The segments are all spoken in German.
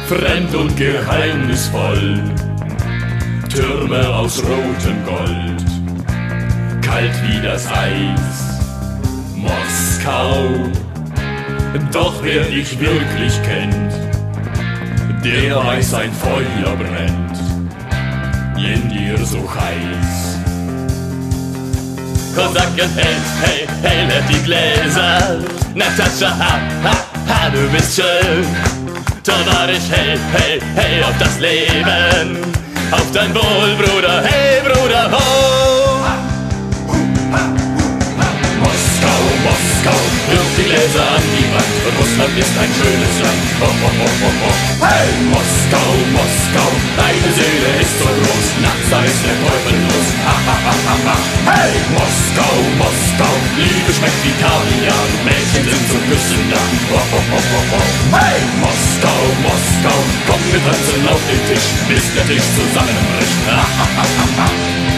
fremd und geheimnisvoll, Türme aus rotem Gold, kalt wie das Eis, Moskau. Doch wer dich wirklich kennt, der weiß, ein Feuer brennt in dir so heiß. Kosaken, hey, hey, hey, leert die Gläser. Natascha, ha, ha, ha, du bist schön. Tovarisch, hey, hey, hey, auf das Leben, auf dein Wohl, Bruder, hey, Bruder, ho! Moskau, Moskau, wirf die Gläser an die Wand, Russland ist ein schönes Land, ho, ho, ho, ho, ho. Hey! Moskau, Moskau, deine Seele ist so groß, nachts da ist der Teufel los, ha, ha, ha, ha, ha. Hey! Moskau, Moskau, Liebe schmeckt wie Kaviar, Mädchen sind zum Küssen da, ho, ho, ho, ho, ho. Hey! Moskau, Moskau, komm, wir tanzen auf den Tisch, bis der Tisch zusammenbricht, ha, ha, ha, ha, ha.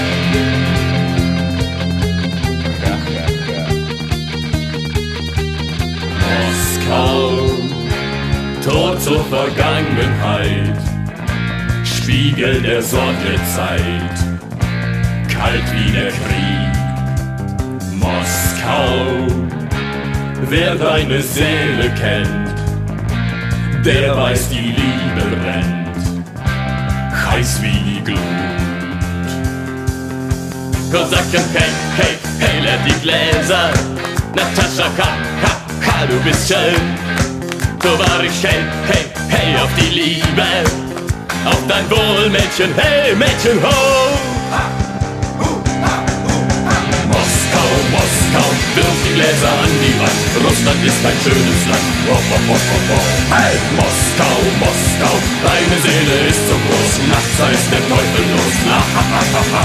Tor zur Vergangenheit, Spiegel der Sowjetzeit, kalt wie der Krieg. Moskau, wer deine Seele kennt, der weiß, die Liebe brennt, heiß wie die Glut. Kosaken, hey, hey, hey, leert die Gläser. Natascha, ha, ha, ha, du bist schön. Tovarisch, hey, hey, hey, auf die Liebe, auf dein Wohl, Mädchen, hey, Mädchen, ho! Moskau, Moskau, wirf die Gläser an die Wand, Russland ist ein schönes Land, ho, ho, ho, ho, ho. Hey! Moskau, Moskau, deine Seele ist so groß, nachts heißt der Teufel los, ha, ha, ha, ha, ha.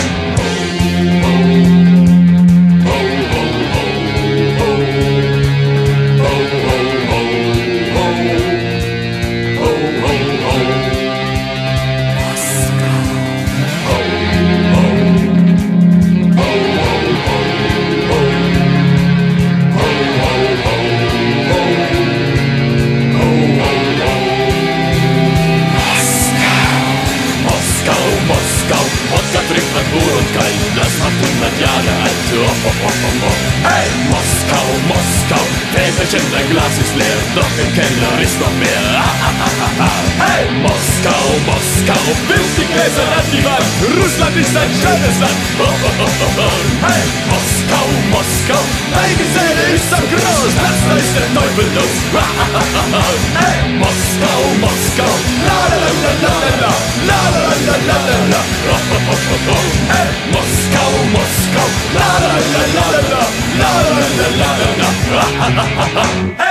Das macht 100 Jahre alt. Oh, oh, oh, oh, oh. Hey! Moskau, Moskau, Väterchen, dein Glas ist leer, doch im Keller ist noch mehr. Hey! Moskau, Moskau, wirf die Gläser an die Wand, Russland ist ein schönes Land. Oh, oh, oh, oh, oh. Hey! Moskau, Moskau, deine Seele ist so groß, nachts da ist der Teufel los. Hey! Moskau, Moskau, la la la la la la la la la la la la. Oh, oh, oh, oh, oh. Hey! Moskau, Moskau, la la la la la la la la la la la la.